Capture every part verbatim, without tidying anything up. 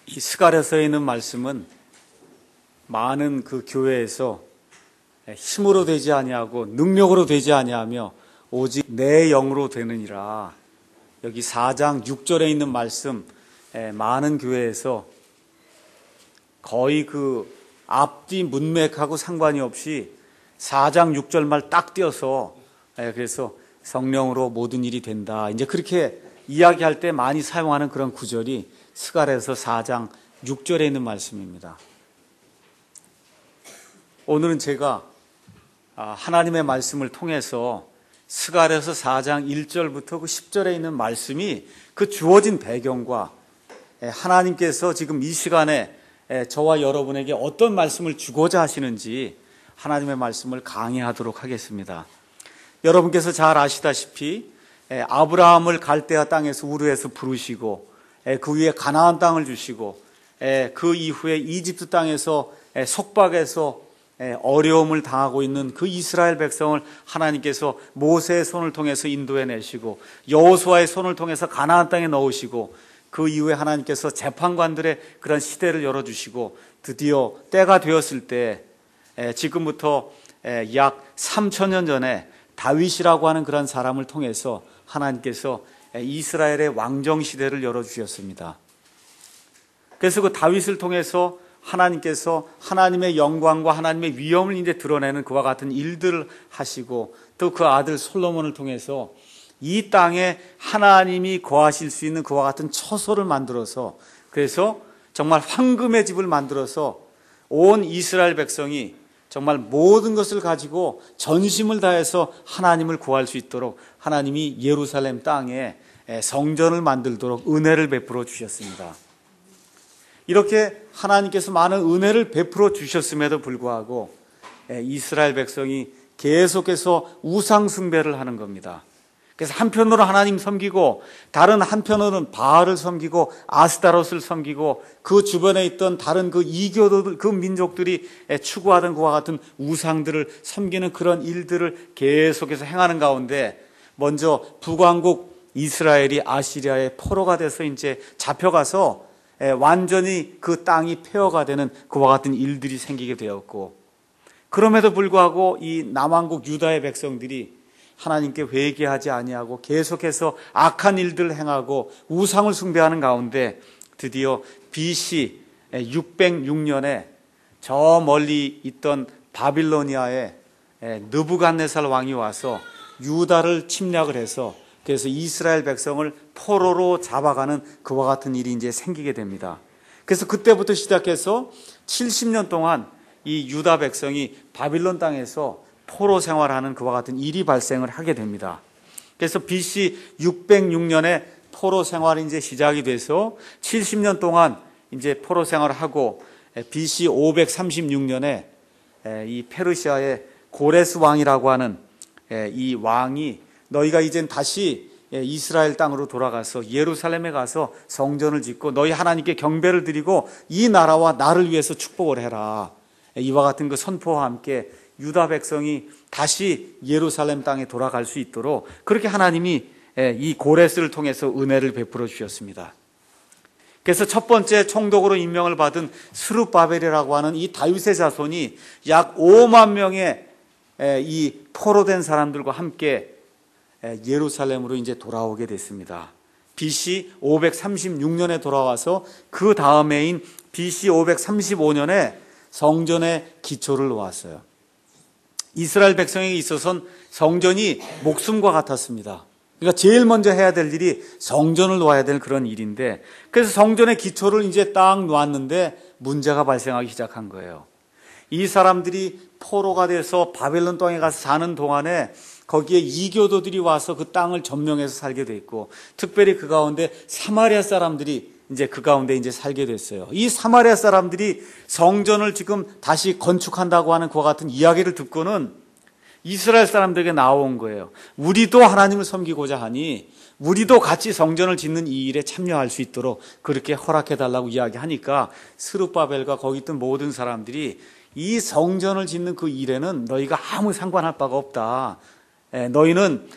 이 스가랴서에 있는 말씀은 많은 그 교회에서 힘으로 되지 아니하고 능력으로 되지 아니하며 오직 내 영으로 되느니라. 여기 사 장 육 절에 있는 말씀, 많은 교회에서 거의 그 앞뒤 문맥하고 상관이 없이 사 장 육 절 말 딱 띄어서 그래서 성령으로 모든 일이 된다, 이제 그렇게 이야기할 때 많이 사용하는 그런 구절이 스가랴서 사 장 육 절에 있는 말씀입니다. 오늘은 제가 하나님의 말씀을 통해서 스가랴서 사 장 일 절부터 그 십 절에 있는 말씀이 그 주어진 배경과 하나님께서 지금 이 시간에 저와 여러분에게 어떤 말씀을 주고자 하시는지 하나님의 말씀을 강의하도록 하겠습니다. 여러분께서 잘 아시다시피 아브라함을 갈대아 땅에서 우르에서 부르시고 그 위에 가나안 땅을 주시고 그 이후에 이집트 땅에서 속박에서 어려움을 당하고 있는 그 이스라엘 백성을 하나님께서 모세의 손을 통해서 인도해내시고 여호수아의 손을 통해서 가나안 땅에 넣으시고 그 이후에 하나님께서 재판관들의 그런 시대를 열어주시고 드디어 때가 되었을 때 지금부터 약 삼천 년 전에 다윗이라고 하는 그런 사람을 통해서 하나님께서 이스라엘의 왕정 시대를 열어주셨습니다. 그래서 그 다윗을 통해서 하나님께서 하나님의 영광과 하나님의 위엄을 이제 드러내는 그와 같은 일들을 하시고 또 그 아들 솔로몬을 통해서 이 땅에 하나님이 거하실 수 있는 그와 같은 처소를 만들어서 그래서 정말 황금의 집을 만들어서 온 이스라엘 백성이 정말 모든 것을 가지고 전심을 다해서 하나님을 구할 수 있도록 하나님이 예루살렘 땅에 성전을 만들도록 은혜를 베풀어 주셨습니다. 이렇게 하나님께서 많은 은혜를 베풀어 주셨음에도 불구하고 이스라엘 백성이 계속해서 우상 숭배를 하는 겁니다. 그래서 한편으로 하나님 섬기고 다른 한편으로는 바알을 섬기고 아스타롯을 섬기고 그 주변에 있던 다른 그 이교도들, 그 민족들이 추구하던 그와 같은 우상들을 섬기는 그런 일들을 계속해서 행하는 가운데 먼저 북왕국 이스라엘이 아시리아의 포로가 돼서 이제 잡혀가서 완전히 그 땅이 폐허가 되는 그와 같은 일들이 생기게 되었고, 그럼에도 불구하고 이 남왕국 유다의 백성들이 하나님께 회개하지 아니하고 계속해서 악한 일들을 행하고 우상을 숭배하는 가운데 드디어 비씨 육백육 년에 저 멀리 있던 바빌로니아의 느부갓네살 왕이 와서 유다를 침략을 해서 그래서 이스라엘 백성을 포로로 잡아가는 그와 같은 일이 이제 생기게 됩니다. 그래서 그때부터 시작해서 칠십 년 동안 이 유다 백성이 바빌론 땅에서 포로 생활하는 그와 같은 일이 발생을 하게 됩니다. 그래서 비씨 육백육 년에 포로 생활이 이제 시작이 돼서 칠십 년 동안 이제 포로 생활을 하고 비씨 오백삼십육 년에 이 페르시아의 고레스 왕이라고 하는 이 왕이 너희가 이젠 다시 이스라엘 땅으로 돌아가서 예루살렘에 가서 성전을 짓고 너희 하나님께 경배를 드리고 이 나라와 나를 위해서 축복을 해라. 이와 같은 그 선포와 함께 유다 백성이 다시 예루살렘 땅에 돌아갈 수 있도록 그렇게 하나님이 이 고레스를 통해서 은혜를 베풀어 주셨습니다. 그래서 첫 번째 총독으로 임명을 받은 스룹바벨이라고 하는 이 다윗의 자손이 약 오만 명의 이 포로된 사람들과 함께 예루살렘으로 이제 돌아오게 됐습니다. 비씨 오백삼십육 년에 돌아와서 그 다음해인 비씨 오백삼십오 년에 성전의 기초를 놓았어요. 이스라엘 백성에게 있어서는 성전이 목숨과 같았습니다. 그러니까 제일 먼저 해야 될 일이 성전을 놓아야 될 그런 일인데, 그래서 성전의 기초를 이제 딱 놓았는데 문제가 발생하기 시작한 거예요. 이 사람들이 포로가 돼서 바벨론 땅에 가서 사는 동안에 거기에 이교도들이 와서 그 땅을 점령해서 살게 됐고, 특별히 그 가운데 사마리아 사람들이 이제 그 가운데 이제 살게 됐어요. 이 사마리아 사람들이 성전을 지금 다시 건축한다고 하는 그와 같은 이야기를 듣고는 이스라엘 사람들에게 나온 거예요. 우리도 하나님을 섬기고자 하니 우리도 같이 성전을 짓는 이 일에 참여할 수 있도록 그렇게 허락해달라고 이야기하니까 스룹바벨과 거기 있던 모든 사람들이 이 성전을 짓는 그 일에는 너희가 아무 상관할 바가 없다. 너희는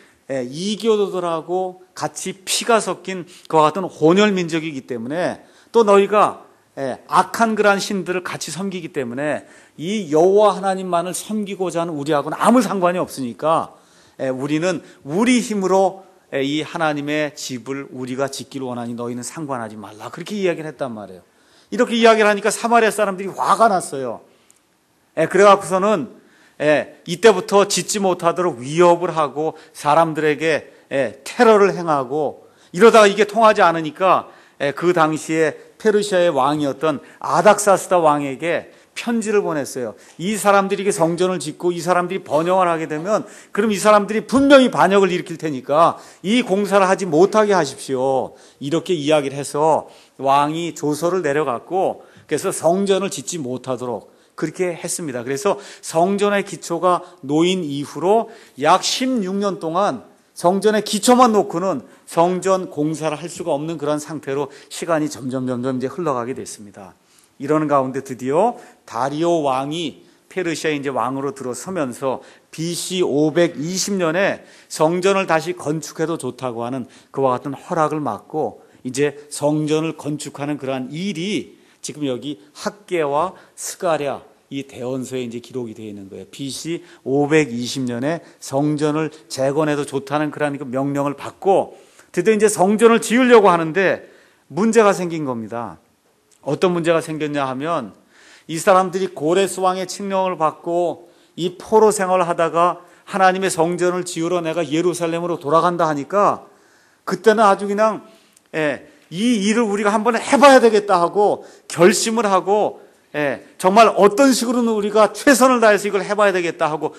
이교도들하고 같이 피가 섞인 그와 같은 혼혈 민족이기 때문에 또 너희가 예, 악한 그러한 신들을 같이 섬기기 때문에 이 여호와 하나님만을 섬기고자 하는 우리하고는 아무 상관이 없으니까 예, 우리는 우리 힘으로 예, 이 하나님의 집을 우리가 짓기를 원하니 너희는 상관하지 말라. 그렇게 이야기를 했단 말이에요. 이렇게 이야기를 하니까 사마리아 사람들이 화가 났어요. 예, 그래갖고서는 예, 이때부터 짓지 못하도록 위협을 하고 사람들에게 예, 테러를 행하고 이러다가 이게 통하지 않으니까 예, 그 당시에 페르시아의 왕이었던 아닥사스다 왕에게 편지를 보냈어요. 이 사람들이 성전을 짓고 이 사람들이 번영을 하게 되면 그럼 이 사람들이 분명히 반역을 일으킬 테니까 이 공사를 하지 못하게 하십시오. 이렇게 이야기를 해서 왕이 조서를 내려갔고 그래서 성전을 짓지 못하도록 그렇게 했습니다. 그래서 성전의 기초가 놓인 이후로 약 십육 년 동안 성전의 기초만 놓고는 성전 공사를 할 수가 없는 그런 상태로 시간이 점점 점점 이제 흘러가게 됐습니다. 이러는 가운데 드디어 다리오 왕이 페르시아의 이제 왕으로 들어서면서 비씨 오백이십 년에 성전을 다시 건축해도 좋다고 하는 그와 같은 허락을 받고 이제 성전을 건축하는 그러한 일이 지금 여기 학개와 스가랴 이 대언서에 이제 기록이 되어 있는 거예요. 비씨 오백이십 년에 성전을 재건해도 좋다는 그런 명령을 받고 드디어 이제 성전을 지으려고 하는데 문제가 생긴 겁니다. 어떤 문제가 생겼냐 하면 이 사람들이 고레스 왕의 칙령을 받고 이 포로 생활을 하다가 하나님의 성전을 지으러 내가 예루살렘으로 돌아간다 하니까 그때는 아주 그냥 예, 이 일을 우리가 한번 해봐야 되겠다 하고 결심을 하고 예, 정말 어떤 식으로는 우리가 최선을 다해서 이걸 해봐야 되겠다 하고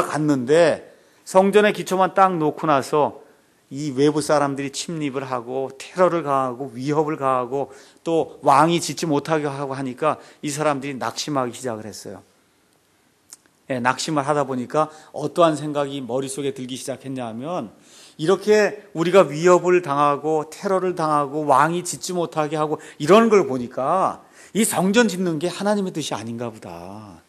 돌아갔는데 성전의 기초만 딱 놓고 나서 이 외부 사람들이 침입을 하고 테러를 가하고 위협을 가하고 또 왕이 짓지 못하게 하고 하니까 이 사람들이 낙심하기 시작을 했어요. 예, 낙심을 하다 보니까 어떠한 생각이 머릿속에 들기 시작했냐 하면 이렇게 우리가 위협을 당하고 테러를 당하고 왕이 짓지 못하게 하고 이런 걸 보니까 이 성전 짓는 게 하나님의 뜻이 아닌가 보다.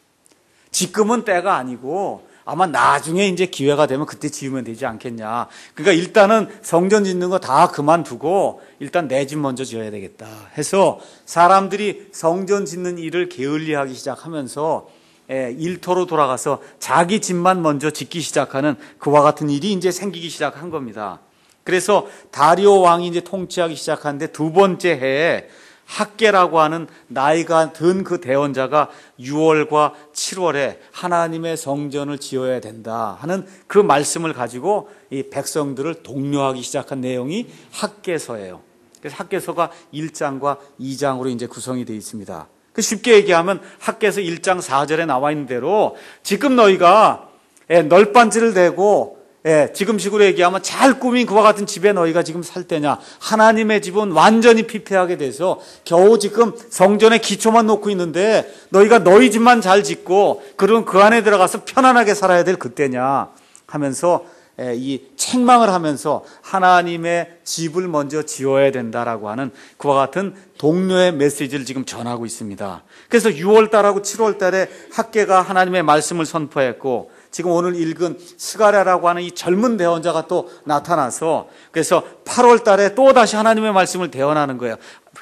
지금은 때가 아니고 아마 나중에 이제 기회가 되면 그때 지으면 되지 않겠냐. 그러니까 일단은 성전 짓는 거 다 그만두고 일단 내 집 먼저 지어야 되겠다 해서 사람들이 성전 짓는 일을 게을리하기 시작하면서 일터로 돌아가서 자기 집만 먼저 짓기 시작하는 그와 같은 일이 이제 생기기 시작한 겁니다. 그래서 다리오 왕이 이제 통치하기 시작하는데 두 번째 해에 학개라고 하는 나이가 든 그 대언자가 유월과 칠월에 하나님의 성전을 지어야 된다 하는 그 말씀을 가지고 이 백성들을 독려하기 시작한 내용이 학개서예요. 그래서 학개서가 일 장과 이 장으로 이제 구성이 되어 있습니다. 쉽게 얘기하면 학개서 일 장 사 절에 나와 있는 대로 지금 너희가 널빤지를 대고 예, 지금식으로 얘기하면 잘 꾸민 그와 같은 집에 너희가 지금 살 때냐. 하나님의 집은 완전히 피폐하게 돼서 겨우 지금 성전의 기초만 놓고 있는데 너희가 너희 집만 잘 짓고 그럼 그 안에 들어가서 편안하게 살아야 될 그때냐 하면서 예, 이 책망을 하면서 하나님의 집을 먼저 지어야 된다라고 하는 그와 같은 동료의 메시지를 지금 전하고 있습니다. 그래서 유월 달하고 칠월 달에 학개가 하나님의 말씀을 선포했고 지금 오늘 읽은 스가랴라고 하는 이 젊은 대언자가 또 나타나서 그래서 팔월 달에 또 다시 하나님의 말씀을 대언하는 거예요.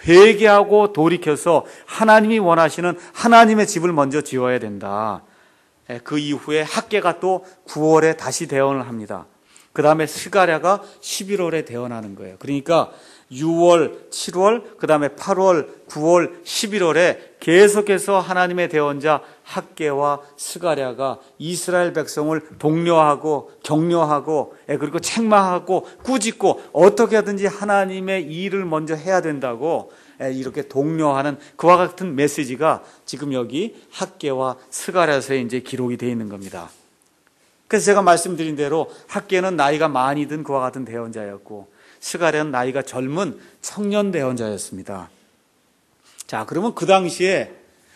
회개하고 돌이켜서 하나님이 원하시는 하나님의 집을 먼저 지어야 된다. 그 이후에 학개가 또 구월에 다시 대언을 합니다. 그 다음에 스가랴가 십일월에 대언하는 거예요. 그러니까 유월, 칠월, 그 다음에 팔월, 구월, 십일월에 계속해서 하나님의 대언자 학개와 스가랴가 이스라엘 백성을 독려하고 격려하고 그리고 책망하고 꾸짖고 어떻게 하든지 하나님의 일을 먼저 해야 된다고 이렇게 독려하는 그와 같은 메시지가 지금 여기 학개와 스가랴서에 이제 기록이 되어 있는 겁니다. 그래서 제가 말씀드린 대로 학개는 나이가 많이 든 그와 같은 대언자였고 스가랴는 나이가 젊은 청년 대언자였습니다. 자, 그러면 그 당시에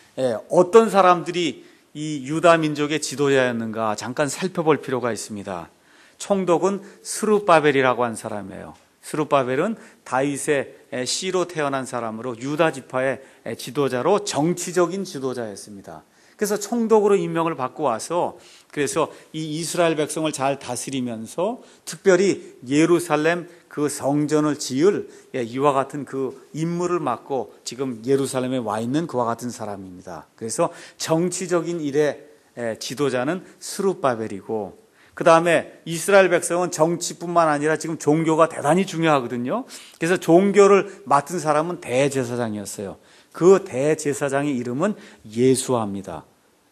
어떤 사람들이 이 유다 민족의 지도자였는가 잠깐 살펴볼 필요가 있습니다. 총독은 스룹바벨이라고 한 사람이에요. 스룹바벨은 다윗의 씨로 태어난 사람으로 유다 지파의 지도자로 정치적인 지도자였습니다. 그래서 총독으로 임명을 받고 와서 그래서 이 이스라엘 백성을 잘 다스리면서 특별히 예루살렘 그 성전을 지을 이와 같은 그 임무를 맡고 지금 예루살렘에 와 있는 그와 같은 사람입니다. 그래서 정치적인 일의 지도자는 스룹바벨이고, 그 다음에 이스라엘 백성은 정치뿐만 아니라 지금 종교가 대단히 중요하거든요. 그래서 종교를 맡은 사람은 대제사장이었어요. 그 대제사장의 이름은 예수아입니다.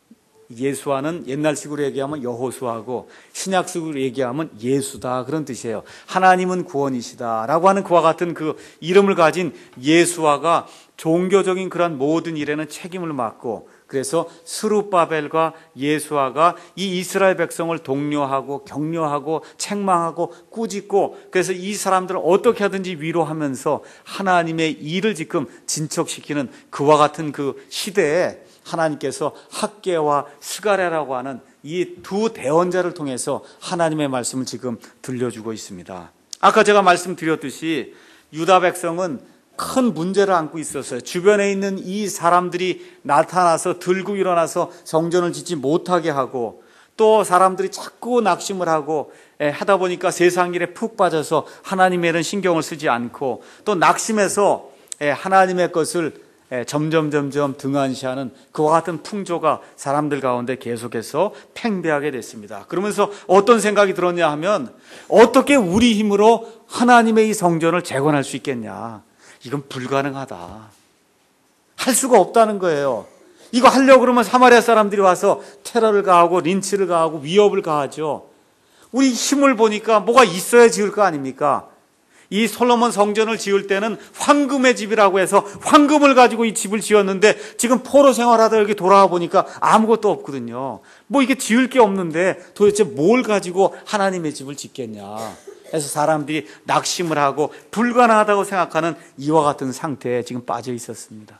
예수아는 옛날식으로 얘기하면 여호수아고 신약식으로 얘기하면 예수다, 그런 뜻이에요. 하나님은 구원이시다 라고 하는 그와 같은 그 이름을 가진 예수아가 종교적인 그런 모든 일에는 책임을 맡고, 그래서 스룹바벨과 예수아가 이 이스라엘 백성을 독려하고 격려하고 책망하고 꾸짖고, 그래서 이 사람들을 어떻게 하든지 위로하면서 하나님의 일을 지금 진척시키는 그와 같은 그 시대에 하나님께서 학개와 스가랴라고 하는 이 두 대언자를 통해서 하나님의 말씀을 지금 들려주고 있습니다. 아까 제가 말씀드렸듯이 유다 백성은 큰 문제를 안고 있었어요. 주변에 있는 이 사람들이 나타나서 들고 일어나서 성전을 짓지 못하게 하고, 또 사람들이 자꾸 낙심을 하고 하다 보니까 세상 일에 푹 빠져서 하나님에는 신경을 쓰지 않고, 또 낙심해서 하나님의 것을 점점 점점 등한시하는 그와 같은 풍조가 사람들 가운데 계속해서 팽배하게 됐습니다. 그러면서 어떤 생각이 들었냐 하면, 어떻게 우리 힘으로 하나님의 이 성전을 재건할 수 있겠냐, 이건 불가능하다, 할 수가 없다는 거예요. 이거 하려고 그러면 사마리아 사람들이 와서 테러를 가하고 린치를 가하고 위협을 가하죠. 우리 힘을 보니까 뭐가 있어야 지을 거 아닙니까? 이 솔로몬 성전을 지을 때는 황금의 집이라고 해서 황금을 가지고 이 집을 지었는데, 지금 포로 생활하다 여기 돌아와 보니까 아무것도 없거든요. 뭐 이게 지을 게 없는데 도대체 뭘 가지고 하나님의 집을 짓겠냐 해서 사람들이 낙심을 하고 불가능하다고 생각하는 이와 같은 상태에 지금 빠져 있었습니다.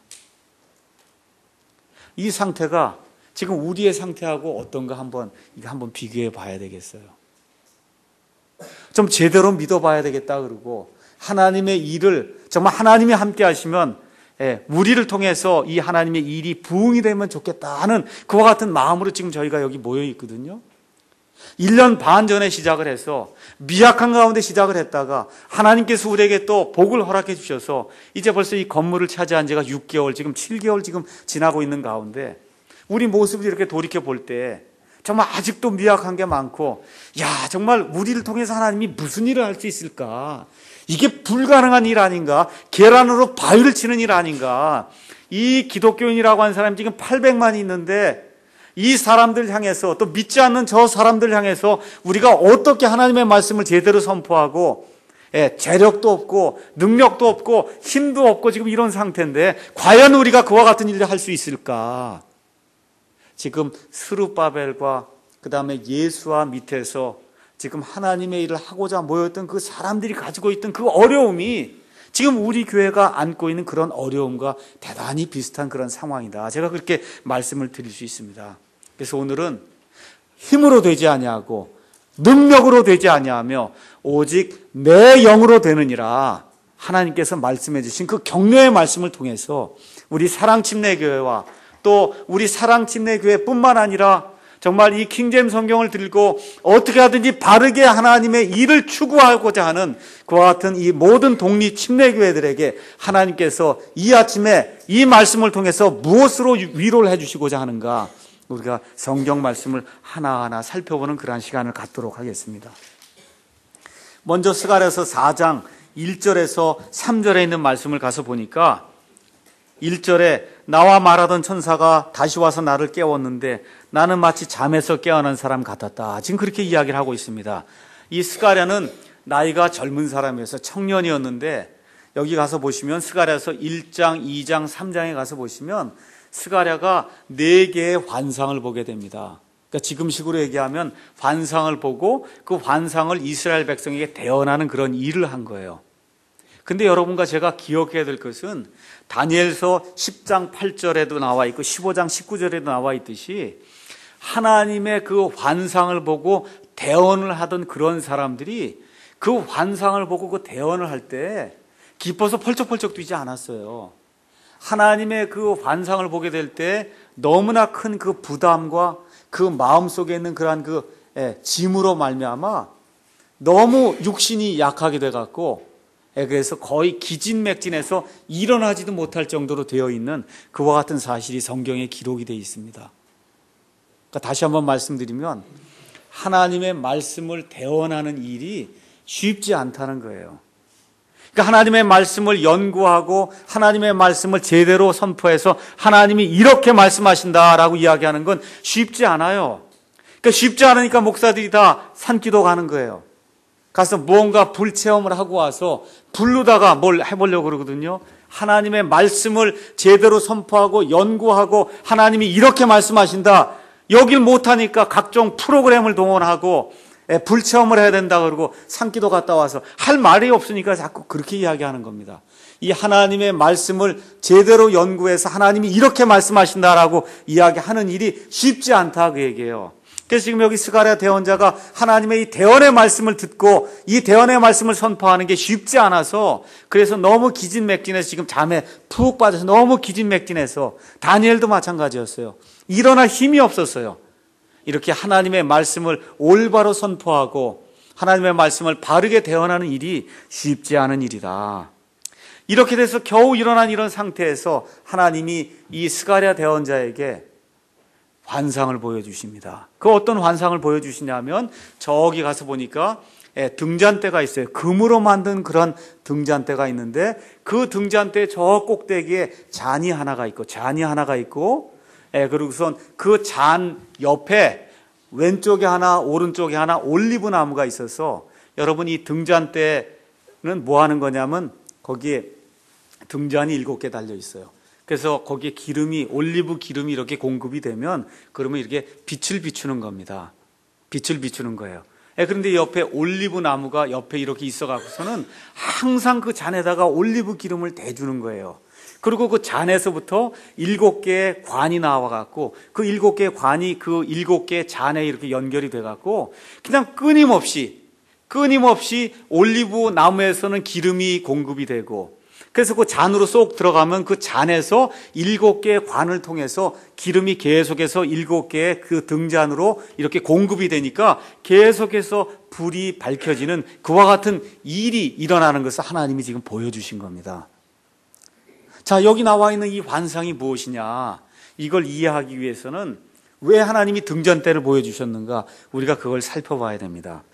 이 상태가 지금 우리의 상태하고 어떤가 한번 이거 한번 비교해 봐야 되겠어요. 좀 제대로 믿어봐야 되겠다 그러고, 하나님의 일을 정말 하나님이 함께 하시면 우리를 통해서 이 하나님의 일이 부흥이 되면 좋겠다 하는 그와 같은 마음으로 지금 저희가 여기 모여 있거든요. 일 년 반 전에 시작을 해서 미약한 가운데 시작을 했다가 하나님께서 우리에게 또 복을 허락해 주셔서 이제 벌써 이 건물을 차지한 지가 육 개월, 지금 칠 개월 지금 지나고 있는 가운데 우리 모습을 이렇게 돌이켜 볼 때 정말 아직도 미약한 게 많고, 야, 정말 우리를 통해서 하나님이 무슨 일을 할 수 있을까? 이게 불가능한 일 아닌가? 계란으로 바위를 치는 일 아닌가? 이 기독교인이라고 하는 사람이 지금 팔백만이 있는데, 이 사람들 향해서, 또 믿지 않는 저 사람들 향해서 우리가 어떻게 하나님의 말씀을 제대로 선포하고, 예, 재력도 없고 능력도 없고 힘도 없고 지금 이런 상태인데 과연 우리가 그와 같은 일을 할 수 있을까? 지금 스룹바벨과 그 다음에 예수와 밑에서 지금 하나님의 일을 하고자 모였던 그 사람들이 가지고 있던 그 어려움이 지금 우리 교회가 안고 있는 그런 어려움과 대단히 비슷한 그런 상황이다. 제가 그렇게 말씀을 드릴 수 있습니다. 그래서 오늘은 힘으로 되지 아니하고 능력으로 되지 아니하며 오직 내 영으로 되느니라 하나님께서 말씀해 주신 그 격려의 말씀을 통해서 우리 사랑침례교회와 또 우리 사랑침례교회뿐만 아니라 정말 이 킹제임 성경을 들고 어떻게 하든지 바르게 하나님의 일을 추구하고자 하는 그와 같은 이 모든 독립 침례교회들에게 하나님께서 이 아침에 이 말씀을 통해서 무엇으로 위로를 해주시고자 하는가, 우리가 성경 말씀을 하나하나 살펴보는 그러한 시간을 갖도록 하겠습니다. 먼저 스가랴서 사 장 일 절에서 삼 절에 있는 말씀을 가서 보니까 일 절에 나와 말하던 천사가 다시 와서 나를 깨웠는데 나는 마치 잠에서 깨어난 사람 같았다. 지금 그렇게 이야기를 하고 있습니다. 이 스가랴는 나이가 젊은 사람이어서 청년이었는데 여기 가서 보시면 스가랴서 일 장, 이 장, 삼 장에 가서 보시면 스가랴가 네 개의 환상을 보게 됩니다. 그러니까 지금식으로 얘기하면 환상을 보고 그 환상을 이스라엘 백성에게 대언하는 그런 일을 한 거예요. 근데 여러분과 제가 기억해야 될 것은 다니엘서 십 장 팔 절에도 나와 있고 십오 장 십구 절에도 나와 있듯이 하나님의 그 환상을 보고 대언을 하던 그런 사람들이 그 환상을 보고 그 대언을 할 때 기뻐서 펄쩍펄쩍 뛰지 않았어요. 하나님의 그 환상을 보게 될 때 너무나 큰 그 부담과 그 마음속에 있는 그러한 그 예, 짐으로 말미암아 너무 육신이 약하게 돼갖고 예, 그래서 거의 기진맥진해서 일어나지도 못할 정도로 되어 있는 그와 같은 사실이 성경에 기록이 되어 있습니다. 그러니까 다시 한번 말씀드리면 하나님의 말씀을 대언하는 일이 쉽지 않다는 거예요. 그러니까 하나님의 말씀을 연구하고 하나님의 말씀을 제대로 선포해서 하나님이 이렇게 말씀하신다라고 이야기하는 건 쉽지 않아요. 그러니까 쉽지 않으니까 목사들이 다 산기도 가는 거예요. 가서 무언가 불체험을 하고 와서 부르다가 뭘 해보려고 그러거든요. 하나님의 말씀을 제대로 선포하고 연구하고 하나님이 이렇게 말씀하신다. 여길 못하니까 각종 프로그램을 동원하고 불체험을 해야 된다 그러고 산기도 갔다 와서 할 말이 없으니까 자꾸 그렇게 이야기하는 겁니다. 이 하나님의 말씀을 제대로 연구해서 하나님이 이렇게 말씀하신다라고 이야기하는 일이 쉽지 않다 그 얘기예요. 그래서 지금 여기 스가랴 대언자가 하나님의 이 대언의 말씀을 듣고 이 대언의 말씀을 선포하는 게 쉽지 않아서 그래서 너무 기진맥진해서 지금 잠에 푹 빠져서 너무 기진맥진해서 다니엘도 마찬가지였어요. 일어날 힘이 없었어요. 이렇게 하나님의 말씀을 올바로 선포하고 하나님의 말씀을 바르게 대언하는 일이 쉽지 않은 일이다. 이렇게 돼서 겨우 일어난 이런 상태에서 하나님이 이 스가랴 대언자에게 환상을 보여주십니다. 그 어떤 환상을 보여주시냐면 저기 가서 보니까 등잔대가 있어요. 금으로 만든 그런 등잔대가 있는데 그 등잔대 저 꼭대기에 잔이 하나가 있고 잔이 하나가 있고 그리고선 그 잔 옆에 왼쪽에 하나 오른쪽에 하나 올리브 나무가 있어서 여러분 이 등잔대는 뭐 하는 거냐면 거기에 등잔이 일곱 개 달려 있어요. 그래서 거기에 기름이 올리브 기름이 이렇게 공급이 되면 그러면 이렇게 빛을 비추는 겁니다. 빛을 비추는 거예요. 그런데 옆에 올리브 나무가 옆에 이렇게 있어 갖고서는 항상 그 잔에다가 올리브 기름을 대주는 거예요. 그리고 그 잔에서부터 일곱 개의 관이 나와 갖고 그 일곱 개의 관이 그 일곱 개의 잔에 이렇게 연결이 돼 갖고 그냥 끊임없이 끊임없이 올리브 나무에서는 기름이 공급이 되고 그래서 그 잔으로 쏙 들어가면 그 잔에서 일곱 개의 관을 통해서 기름이 계속해서 일곱 개의 그 등잔으로 이렇게 공급이 되니까 계속해서 불이 밝혀지는 그와 같은 일이 일어나는 것을 하나님이 지금 보여주신 겁니다. 자, 여기 나와 있는 이 환상이 무엇이냐? 이걸 이해하기 위해서는 왜 하나님이 등잔대를 보여주셨는가? 우리가 그걸 살펴봐야 됩니다.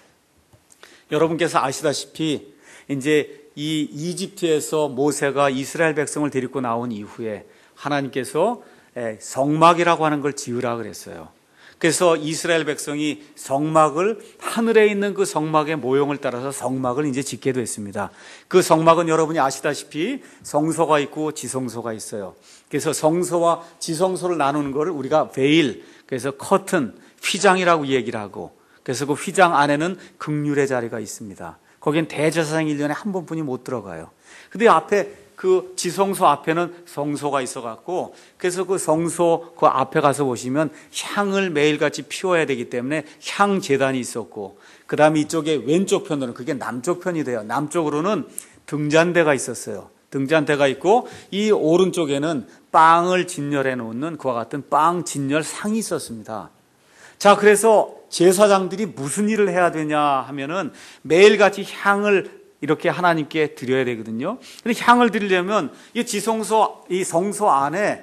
여러분께서 아시다시피 이제 이 이집트에서 모세가 이스라엘 백성을 데리고 나온 이후에 하나님께서 성막이라고 하는 걸 지으라 그랬어요. 그래서 이스라엘 백성이 성막을 하늘에 있는 그 성막의 모형을 따라서 성막을 이제 짓게 됐습니다. 그 성막은 여러분이 아시다시피 성소가 있고 지성소가 있어요. 그래서 성소와 지성소를 나누는 거를 우리가 베일, 그래서 커튼, 휘장이라고 얘기를 하고 그래서 그 휘장 안에는 긍휼의 자리가 있습니다. 거긴 대제사장이 일 년에 한 번뿐이 못 들어가요. 근데 앞에 그 지성소 앞에는 성소가 있어갖고 그래서 그 성소 그 앞에 가서 보시면 향을 매일같이 피워야 되기 때문에 향 제단이 있었고 그 다음에 이쪽에 왼쪽 편으로는 그게 남쪽 편이 돼요. 남쪽으로는 등잔대가 있었어요. 등잔대가 있고 이 오른쪽에는 빵을 진열해 놓는 그와 같은 빵 진열 상이 있었습니다. 자, 그래서 제사장들이 무슨 일을 해야 되냐 하면은 매일같이 향을 이렇게 하나님께 드려야 되거든요. 근데 향을 드리려면 이 지성소, 이 성소 안에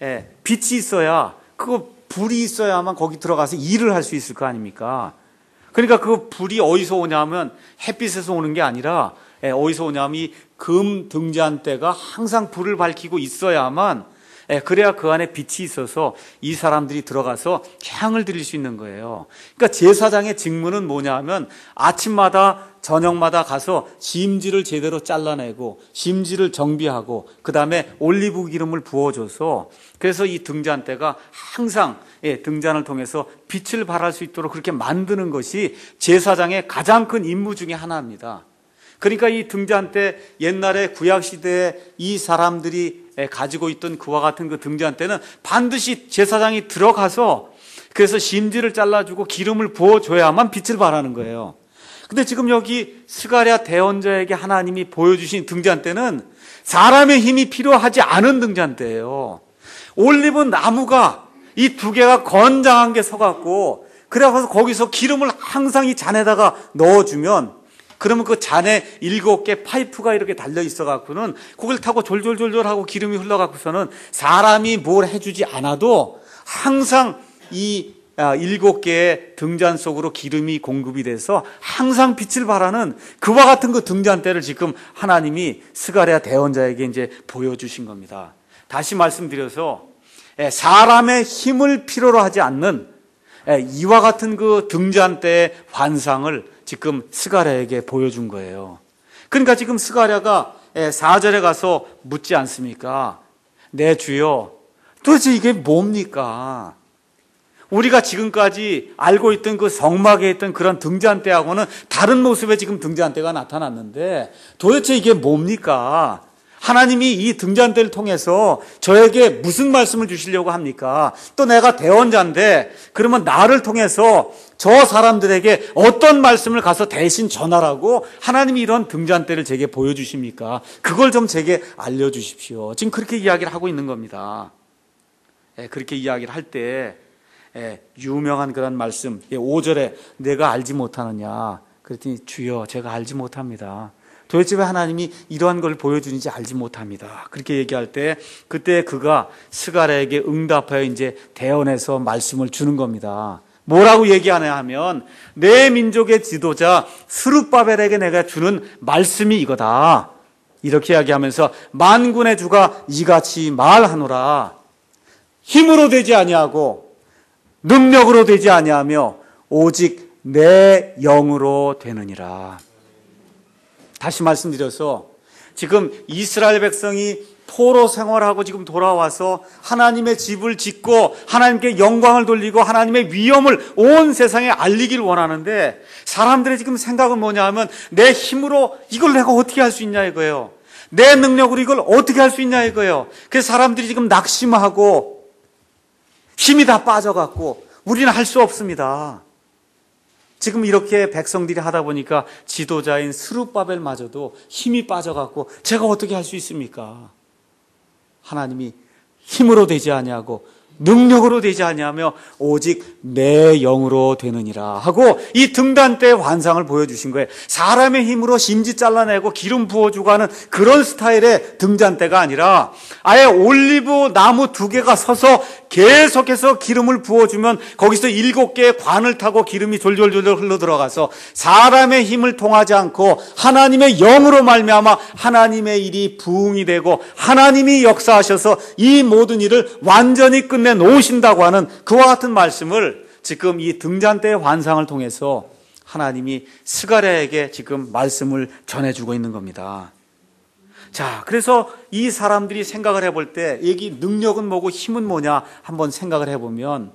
빛이 있어야 그 불이 있어야만 거기 들어가서 일을 할 수 있을 거 아닙니까? 그러니까 그 불이 어디서 오냐면 햇빛에서 오는 게 아니라 어디서 오냐면 이 금 등잔대가 항상 불을 밝히고 있어야만 그래야 그 안에 빛이 있어서 이 사람들이 들어가서 향을 드릴 수 있는 거예요. 그러니까 제사장의 직무는 뭐냐 하면 아침마다 저녁마다 가서 심지를 제대로 잘라내고 심지를 정비하고 그 다음에 올리브 기름을 부어줘서 그래서 이 등잔대가 항상 예, 등잔을 통해서 빛을 발할 수 있도록 그렇게 만드는 것이 제사장의 가장 큰 임무 중에 하나입니다. 그러니까 이 등잔대 옛날에 구약시대에 이 사람들이 가지고 있던 그와 같은 그 등잔대는 반드시 제사장이 들어가서 그래서 심지를 잘라주고 기름을 부어줘야만 빛을 발하는 거예요. 근데 지금 여기 스가랴 대언자에게 하나님이 보여주신 등잔대는 사람의 힘이 필요하지 않은 등잔대예요. 올리브 나무가 이 두 개가 건장한 게 서갖고 그래서 거기서 기름을 항상 이 잔에다가 넣어주면 그러면 그 잔에 일곱 개 파이프가 이렇게 달려 있어갖고는 그걸 타고 졸졸졸졸 하고 기름이 흘러갖고서는 사람이 뭘 해주지 않아도 항상 이 일곱 개의 등잔 속으로 기름이 공급이 돼서 항상 빛을 발하는 그와 같은 그 등잔대를 지금 하나님이 스가랴 대언자에게 이제 보여주신 겁니다. 다시 말씀드려서 사람의 힘을 필요로 하지 않는 이와 같은 그 등잔대의 환상을 지금 스가랴에게 보여준 거예요. 그러니까 지금 스가랴가 사 절에 가서 묻지 않습니까? 내 주여, 도대체 이게 뭡니까? 우리가 지금까지 알고 있던 그 성막에 있던 그런 등잔대하고는 다른 모습의 지금 등잔대가 나타났는데 도대체 이게 뭡니까? 하나님이 이 등잔대를 통해서 저에게 무슨 말씀을 주시려고 합니까? 또 내가 대언자인데 그러면 나를 통해서 저 사람들에게 어떤 말씀을 가서 대신 전하라고 하나님이 이런 등잔대를 제게 보여주십니까? 그걸 좀 제게 알려주십시오. 지금 그렇게 이야기를 하고 있는 겁니다. 그렇게 이야기를 할 때 유명한 그런 말씀 오 절에 내가 알지 못하느냐 그랬더니 주여 제가 알지 못합니다. 도대체 왜 하나님이 이러한 걸 보여주는지 알지 못합니다. 그렇게 얘기할 때 그때 그가 스가랴에게 응답하여 이제 대언해서 말씀을 주는 겁니다. 뭐라고 얘기하냐 하면 내 민족의 지도자 스룹바벨에게 내가 주는 말씀이 이거다. 이렇게 이야기하면서 만군의 주가 이같이 말하노라. 힘으로 되지 아니하고 능력으로 되지 아니하며 오직 내 영으로 되느니라. 다시 말씀드려서 지금 이스라엘 백성이 포로 생활하고 지금 돌아와서 하나님의 집을 짓고 하나님께 영광을 돌리고 하나님의 위엄을 온 세상에 알리길 원하는데 사람들의 지금 생각은 뭐냐 하면 내 힘으로 이걸 내가 어떻게 할 수 있냐 이거예요. 내 능력으로 이걸 어떻게 할 수 있냐 이거예요. 그래서 사람들이 지금 낙심하고 힘이 다 빠져갖고 우리는 할 수 없습니다. 지금 이렇게 백성들이 하다 보니까 지도자인 스룹바벨마저도 힘이 빠져갖고 제가 어떻게 할 수 있습니까? 하나님이 힘으로 되지 아니하고 능력으로 되지 아니하며 오직 내 영으로 되느니라 하고 이 등단대의 환상을 보여주신 거예요. 사람의 힘으로 심지 잘라내고 기름 부어주고 하는 그런 스타일의 등잔대가 아니라 아예 올리브 나무 두 개가 서서 계속해서 기름을 부어주면 거기서 일곱 개의 관을 타고 기름이 졸졸졸 흘러들어가서 사람의 힘을 통하지 않고 하나님의 영으로 말미암아 하나님의 일이 부흥이 되고 하나님이 역사하셔서 이 모든 일을 완전히 끝내 놓으신다고 하는 그와 같은 말씀을 지금 이 등잔대의 환상을 통해서 하나님이 스가랴에게 지금 말씀을 전해주고 있는 겁니다. 자, 그래서 이 사람들이 생각을 해볼 때 여기 능력은 뭐고 힘은 뭐냐 한번 생각을 해보면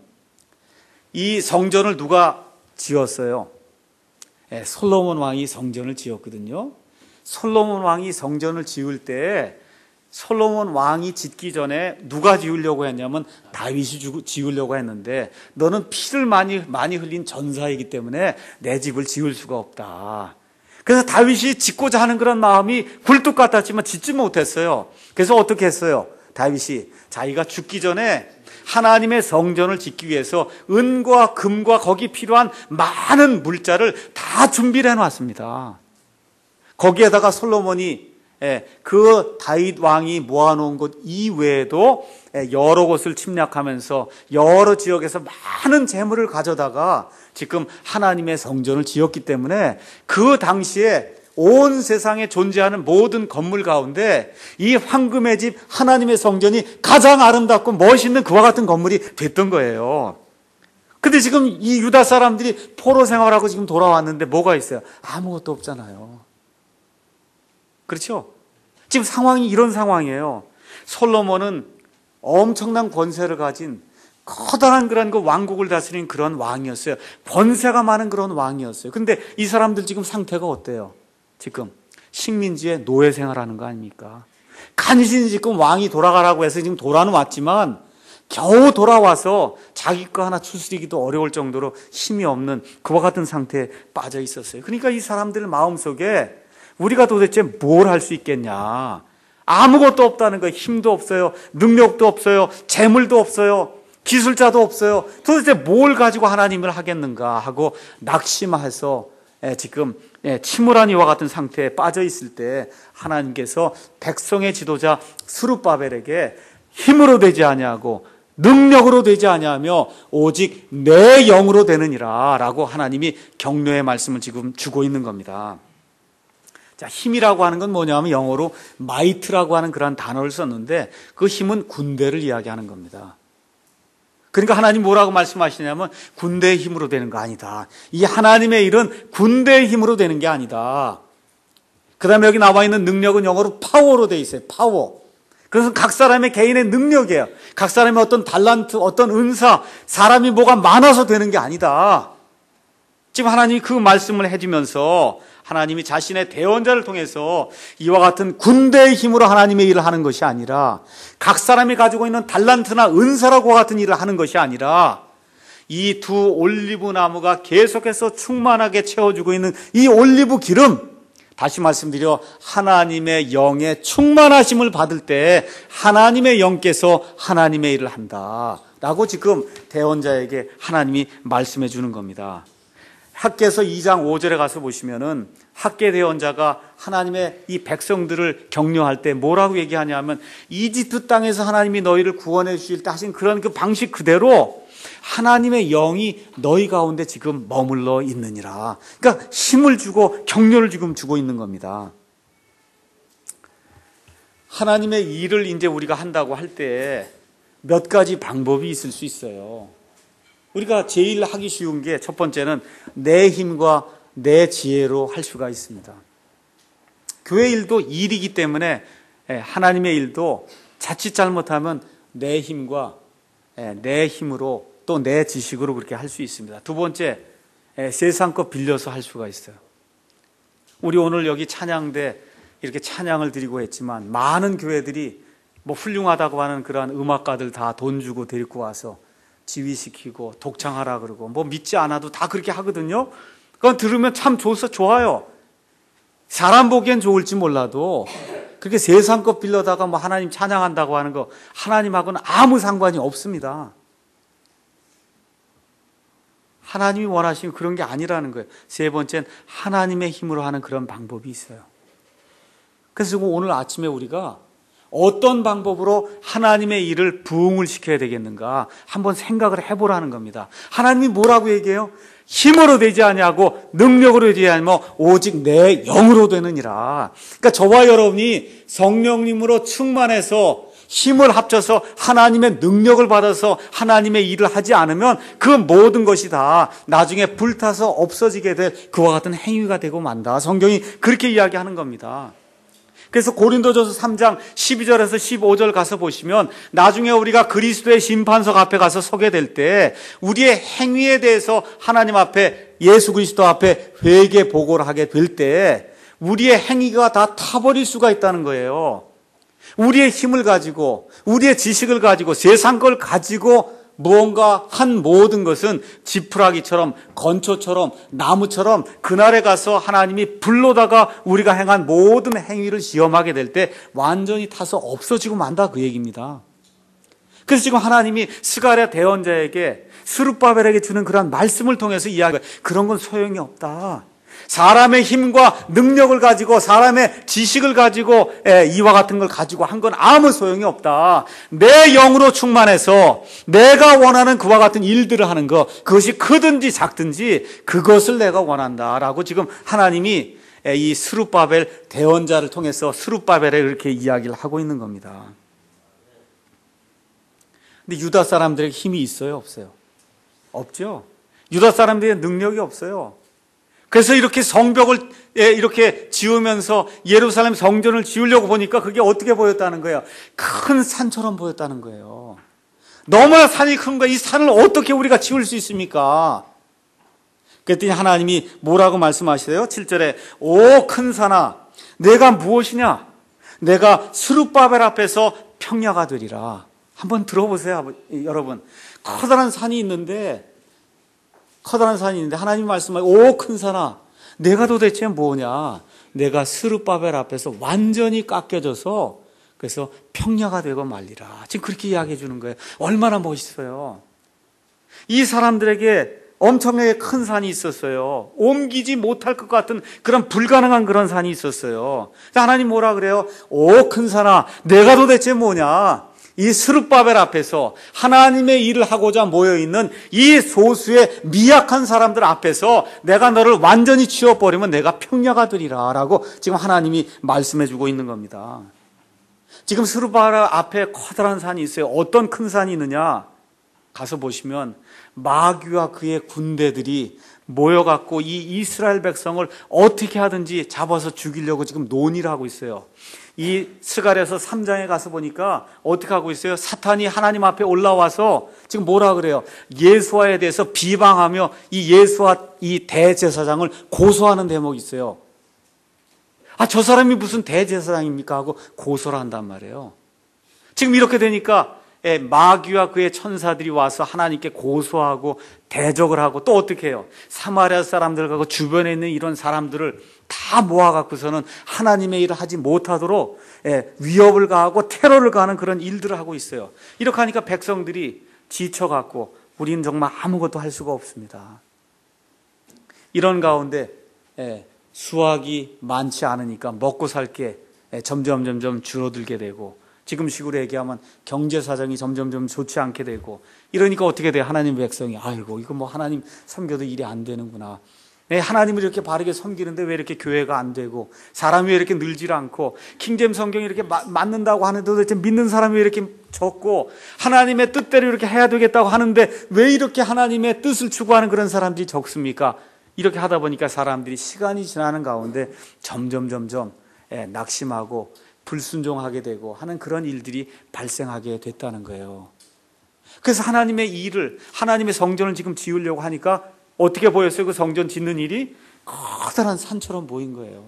이 성전을 누가 지었어요? 네, 솔로몬 왕이 성전을 지었거든요. 솔로몬 왕이 성전을 지을 때 솔로몬 왕이 짓기 전에 누가 지으려고 했냐면 다윗이 지으려고 했는데 너는 피를 많이 많이 흘린 전사이기 때문에 내 집을 지을 수가 없다. 그래서 다윗이 짓고자 하는 그런 마음이 굴뚝 같았지만 짓지 못했어요. 그래서 어떻게 했어요? 다윗이 자기가 죽기 전에 하나님의 성전을 짓기 위해서 은과 금과 거기 필요한 많은 물자를 다 준비를 해놨습니다. 거기에다가 솔로몬이 그 다윗 왕이 모아놓은 곳 이외에도 여러 곳을 침략하면서 여러 지역에서 많은 재물을 가져다가 지금 하나님의 성전을 지었기 때문에 그 당시에 온 세상에 존재하는 모든 건물 가운데 이 황금의 집 하나님의 성전이 가장 아름답고 멋있는 그와 같은 건물이 됐던 거예요. 근데 지금 이 유다 사람들이 포로 생활하고 지금 돌아왔는데 뭐가 있어요? 아무것도 없잖아요. 그렇죠? 지금 상황이 이런 상황이에요. 솔로몬은 엄청난 권세를 가진 커다란 그런 그 왕국을 다스린 그런 왕이었어요. 권세가 많은 그런 왕이었어요. 근데 이 사람들 지금 상태가 어때요? 지금 식민지에 노예 생활하는 거 아닙니까? 간신히 지금 왕이 돌아가라고 해서 지금 돌아는 왔지만 겨우 돌아와서 자기 거 하나 추스리기도 어려울 정도로 힘이 없는 그와 같은 상태에 빠져 있었어요. 그러니까 이 사람들 마음속에 우리가 도대체 뭘 할 수 있겠냐? 아무것도 없다는 거예요. 힘도 없어요. 능력도 없어요. 재물도 없어요. 기술자도 없어요. 도대체 뭘 가지고 하나님을 하겠는가 하고 낙심해서 지금 침울한 이와 같은 상태에 빠져 있을 때 하나님께서 백성의 지도자 스룹바벨에게 힘으로 되지 아니하고 능력으로 되지 아니하며 오직 내 영으로 되느니라 라고 하나님이 격려의 말씀을 지금 주고 있는 겁니다. 자, 힘이라고 하는 건 뭐냐면 영어로 마이트라고 하는 그런 단어를 썼는데 그 힘은 군대를 이야기하는 겁니다. 그러니까 하나님 뭐라고 말씀하시냐면 군대의 힘으로 되는 거 아니다. 이 하나님의 일은 군대의 힘으로 되는 게 아니다. 그 다음에 여기 나와 있는 능력은 영어로 파워로 되어 있어요. 파워. 그래서 각 사람의 개인의 능력이에요. 각 사람의 어떤 달란트, 어떤 은사, 사람이 뭐가 많아서 되는 게 아니다. 지금 하나님이 그 말씀을 해주면서 하나님이 자신의 대언자를 통해서 이와 같은 군대의 힘으로 하나님의 일을 하는 것이 아니라 각 사람이 가지고 있는 달란트나 은사라고 같은 일을 하는 것이 아니라 이 두 올리브 나무가 계속해서 충만하게 채워주고 있는 이 올리브 기름, 다시 말씀드려 하나님의 영의 충만하심을 받을 때 하나님의 영께서 하나님의 일을 한다라고 지금 대언자에게 하나님이 말씀해 주는 겁니다. 학개서 이 장 오 절에 가서 보시면은 학개 대언자가 하나님의 이 백성들을 격려할 때 뭐라고 얘기하냐면 이집트 땅에서 하나님이 너희를 구원해 주실 때 하신 그런 그 방식 그대로 하나님의 영이 너희 가운데 지금 머물러 있느니라. 그러니까 힘을 주고 격려를 지금 주고 있는 겁니다. 하나님의 일을 이제 우리가 한다고 할 때 몇 가지 방법이 있을 수 있어요. 우리가 제일 하기 쉬운 게 첫 번째는 내 힘과 내 지혜로 할 수가 있습니다. 교회 일도 일이기 때문에 하나님의 일도 자칫 잘못하면 내 힘과 내 힘으로 또 내 지식으로 그렇게 할 수 있습니다. 두 번째, 세상 거 빌려서 할 수가 있어요. 우리 오늘 여기 찬양대 이렇게 찬양을 드리고 했지만 많은 교회들이 뭐 훌륭하다고 하는 그러한 음악가들 다 돈 주고 데리고 와서 지휘시키고 독창하라 그러고 뭐 믿지 않아도 다 그렇게 하거든요. 그건 들으면 참 좋아서 좋아요. 사람 보기엔 좋을지 몰라도 그렇게 세상 것 빌려다가 뭐 하나님 찬양한다고 하는 거 하나님하고는 아무 상관이 없습니다. 하나님이 원하시는 그런 게 아니라는 거예요. 세 번째는 하나님의 힘으로 하는 그런 방법이 있어요. 그래서 오늘 아침에 우리가 어떤 방법으로 하나님의 일을 부응을 시켜야 되겠는가 한번 생각을 해보라는 겁니다. 하나님이 뭐라고 얘기해요? 힘으로 되지 아니하고 능력으로 되지 아니하며 오직 내 영으로 되느니라. 그러니까 저와 여러분이 성령님으로 충만해서 힘을 합쳐서 하나님의 능력을 받아서 하나님의 일을 하지 않으면 그 모든 것이 다 나중에 불타서 없어지게 될 그와 같은 행위가 되고 만다. 성경이 그렇게 이야기하는 겁니다. 그래서 고린도전서 삼 장 십이 절에서 십오 절 가서 보시면 나중에 우리가 그리스도의 심판석 앞에 가서 서게 될 때 우리의 행위에 대해서 하나님 앞에 예수 그리스도 앞에 회개 보고를 하게 될 때 우리의 행위가 다 타버릴 수가 있다는 거예요. 우리의 힘을 가지고 우리의 지식을 가지고 세상 걸 가지고 무언가 한 모든 것은 지푸라기처럼 건초처럼 나무처럼 그날에 가서 하나님이 불로다가 우리가 행한 모든 행위를 시험하게 될 때 완전히 타서 없어지고 만다 그 얘기입니다. 그래서 지금 하나님이 스가랴 대언자에게 스룹바벨에게 주는 그런 말씀을 통해서 이야기해요. 그런 건 소용이 없다. 사람의 힘과 능력을 가지고 사람의 지식을 가지고 이와 같은 걸 가지고 한 건 아무 소용이 없다. 내 영으로 충만해서 내가 원하는 그와 같은 일들을 하는 것, 그것이 크든지 작든지 그것을 내가 원한다라고 지금 하나님이 이 스룹바벨 대언자를 통해서 스룹바벨에 이렇게 이야기를 하고 있는 겁니다. 근데 유다 사람들에게 힘이 있어요, 없어요? 없죠. 유다 사람들의 능력이 없어요. 그래서 이렇게 성벽을 이렇게 지으면서 예루살렘 성전을 지으려고 보니까 그게 어떻게 보였다는 거예요? 큰 산처럼 보였다는 거예요. 너무나 산이 큰 거예요. 이 산을 어떻게 우리가 지을 수 있습니까? 그랬더니 하나님이 뭐라고 말씀하시세요? 칠 절에 오 큰 산아 내가 무엇이냐? 내가 스룹바벨 앞에서 평야가 되리라. 한번 들어보세요, 여러분. 커다란 산이 있는데 커다란 산이 있는데 하나님 말씀하시고 오 큰 산아 내가 도대체 뭐냐? 내가 스룹바벨 앞에서 완전히 깎여져서 그래서 평야가 되고 말리라. 지금 그렇게 이야기해 주는 거예요. 얼마나 멋있어요. 이 사람들에게 엄청나게 큰 산이 있었어요. 옮기지 못할 것 같은 그런 불가능한 그런 산이 있었어요. 하나님 뭐라 그래요? 오, 큰 산아, 내가 도대체 뭐냐? 이 스룹바벨 앞에서 하나님의 일을 하고자 모여있는 이 소수의 미약한 사람들 앞에서 내가 너를 완전히 치워버리면 내가 평야가 되리라 라고 지금 하나님이 말씀해 주고 있는 겁니다. 지금 스룹바벨 앞에 커다란 산이 있어요. 어떤 큰 산이 있느냐? 가서 보시면 마귀와 그의 군대들이 모여갖고 이 이스라엘 백성을 어떻게 하든지 잡아서 죽이려고 지금 논의를 하고 있어요. 이 스가랴서 삼 장에 가서 보니까 어떻게 하고 있어요? 사탄이 하나님 앞에 올라와서 지금 뭐라 그래요? 예수아에 대해서 비방하며 이 예수아 이 대제사장을 고소하는 대목이 있어요. 아, 저 사람이 무슨 대제사장입니까? 하고 고소를 한단 말이에요. 지금 이렇게 되니까 마귀와 그의 천사들이 와서 하나님께 고소하고 대적을 하고 또 어떻게 해요? 사마리아 사람들하고 주변에 있는 이런 사람들을 다 모아갖고서는 하나님의 일을 하지 못하도록 위협을 가하고 테러를 가하는 그런 일들을 하고 있어요. 이렇게 하니까 백성들이 지쳐갖고 우리는 정말 아무것도 할 수가 없습니다. 이런 가운데 수확이 많지 않으니까 먹고 살 게 점점 점점 줄어들게 되고 지금 식으로 얘기하면 경제 사정이 점점점 좋지 않게 되고 이러니까 어떻게 돼요? 하나님 백성이 아이고 이거 뭐 하나님 섬겨도 일이 안 되는구나. 네, 하나님을 이렇게 바르게 섬기는데 왜 이렇게 교회가 안 되고 사람이 왜 이렇게 늘질 않고 킹잼 성경이 이렇게 마, 맞는다고 하는데 도대체 믿는 사람이 왜 이렇게 적고 하나님의 뜻대로 이렇게 해야 되겠다고 하는데 왜 이렇게 하나님의 뜻을 추구하는 그런 사람들이 적습니까? 이렇게 하다 보니까 사람들이 시간이 지나는 가운데 점점 점점 예, 낙심하고 불순종하게 되고 하는 그런 일들이 발생하게 됐다는 거예요. 그래서 하나님의 일을 하나님의 성전을 지금 지으려고 하니까 어떻게 보였어요? 그 성전 짓는 일이 커다란 산처럼 보인 거예요.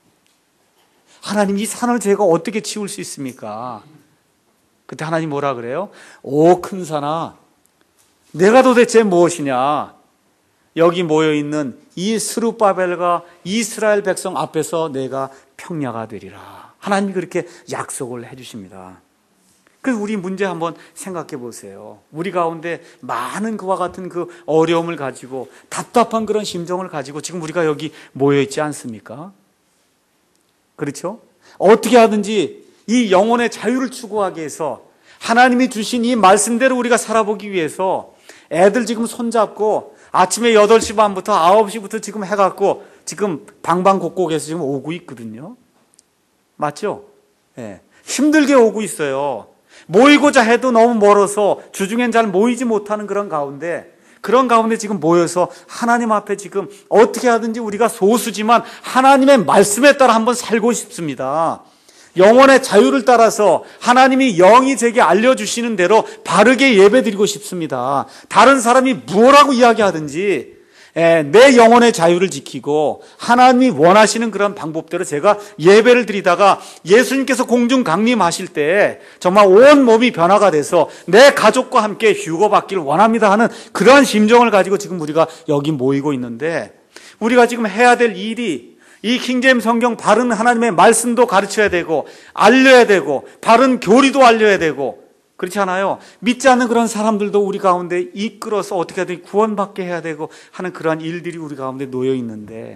하나님 이 산을 제가 어떻게 치울 수 있습니까? 그때 하나님 뭐라 그래요? 오, 큰 산아, 내가 도대체 무엇이냐? 여기 모여있는 이 스룹바벨과 이스라엘 백성 앞에서 내가 평야가 되리라. 하나님이 그렇게 약속을 해주십니다. 그래서 우리 문제 한번 생각해 보세요. 우리 가운데 많은 그와 같은 그 어려움을 가지고 답답한 그런 심정을 가지고 지금 우리가 여기 모여있지 않습니까? 그렇죠? 어떻게 하든지 이 영혼의 자유를 추구하기 위해서 하나님이 주신 이 말씀대로 우리가 살아보기 위해서 애들 지금 손잡고 아침에 여덟 시 반부터 아홉 시부터 지금 해갖고 지금 방방곡곡에서 지금 오고 있거든요. 맞죠? 예. 힘들게 오고 있어요. 모이고자 해도 너무 멀어서 주중엔 잘 모이지 못하는 그런 가운데 그런 가운데 지금 모여서 하나님 앞에 지금 어떻게 하든지 우리가 소수지만 하나님의 말씀에 따라 한번 살고 싶습니다. 영혼의 자유를 따라서 하나님이 영이 제게 알려주시는 대로 바르게 예배드리고 싶습니다. 다른 사람이 뭐라고 이야기하든지 내 영혼의 자유를 지키고 하나님이 원하시는 그런 방법대로 제가 예배를 드리다가 예수님께서 공중 강림하실 때 정말 온 몸이 변화가 돼서 내 가족과 함께 휴거받기를 원합니다 하는 그러한 심정을 가지고 지금 우리가 여기 모이고 있는데 우리가 지금 해야 될 일이 이 킹제임 성경 바른 하나님의 말씀도 가르쳐야 되고 알려야 되고 바른 교리도 알려야 되고 그렇지 않아요? 믿지 않는 그런 사람들도 우리 가운데 이끌어서 어떻게 하든 구원받게 해야 되고 하는 그러한 일들이 우리 가운데 놓여 있는데